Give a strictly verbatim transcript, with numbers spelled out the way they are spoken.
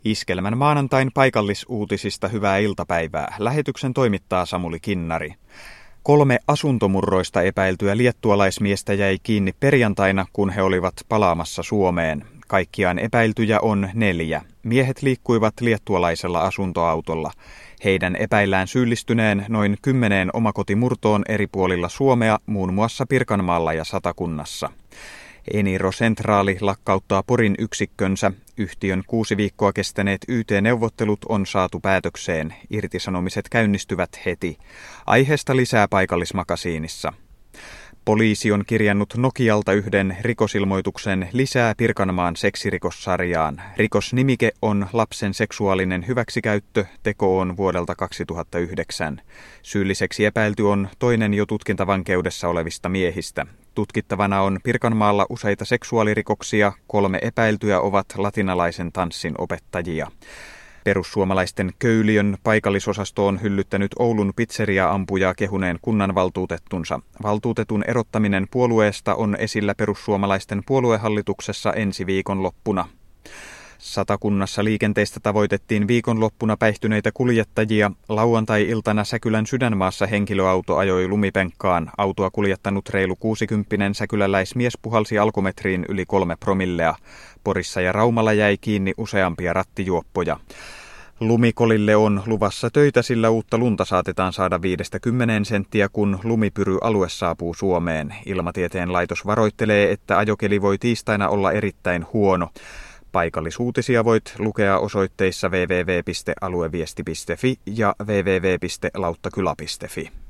Iskelmän maanantain paikallisuutisista hyvää iltapäivää. Lähetyksen toimittaa Samuli Kinnari. Kolme asuntomurroista epäiltyä liettualaismiestä jäi kiinni perjantaina, kun he olivat palaamassa Suomeen. Kaikkiaan epäiltyjä on neljä. Miehet liikkuivat liettualaisella asuntoautolla. Heidän epäillään syyllistyneen noin kymmeneen omakotimurtoon eri puolilla Suomea, muun muassa Pirkanmaalla ja Satakunnassa. Eniro Centraali lakkauttaa Porin yksikkönsä. Yhtiön kuusi viikkoa kestäneet Y T-neuvottelut on saatu päätökseen. Irtisanomiset käynnistyvät heti. Aiheesta lisää paikallismakasiinissa. Poliisi on kirjannut Nokialta yhden rikosilmoituksen lisää Pirkanmaan seksirikossarjaan. Rikosnimike on lapsen seksuaalinen hyväksikäyttö, teko on vuodelta kaksituhattayhdeksän. Syylliseksi epäilty on toinen jo tutkintavankeudessa olevista miehistä. Tutkittavana on Pirkanmaalla useita seksuaalirikoksia, kolme epäiltyä ovat latinalaisen tanssin opettajia. Perussuomalaisten Köyliön paikallisosasto on hyllyttänyt Oulun pizzeria-ampujaa kehuneen kunnanvaltuutettunsa. Valtuutetun erottaminen puolueesta on esillä perussuomalaisten puoluehallituksessa ensi viikon loppuna. Satakunnassa liikenteestä tavoitettiin viikonloppuna päihtyneitä kuljettajia. Lauantai-iltana Säkylän Sydänmaassa henkilöauto ajoi lumipenkkaan. Autoa kuljettanut reilu kuusikymppinen säkyläläismies puhalsi alkometriin yli kolme promillea. Porissa ja Raumalla jäi kiinni useampia rattijuoppoja. Lumikolille on luvassa töitä, sillä uutta lunta saatetaan saada viidestä kymmeneen senttiä, kun lumipyry-alue saapuu Suomeen. Ilmatieteen laitos varoittelee, että ajokeli voi tiistaina olla erittäin huono. Paikallisuutisia voit lukea osoitteissa double-u double-u double-u piste alueviesti piste fi ja double-u double-u double-u piste lauttakyla piste fi.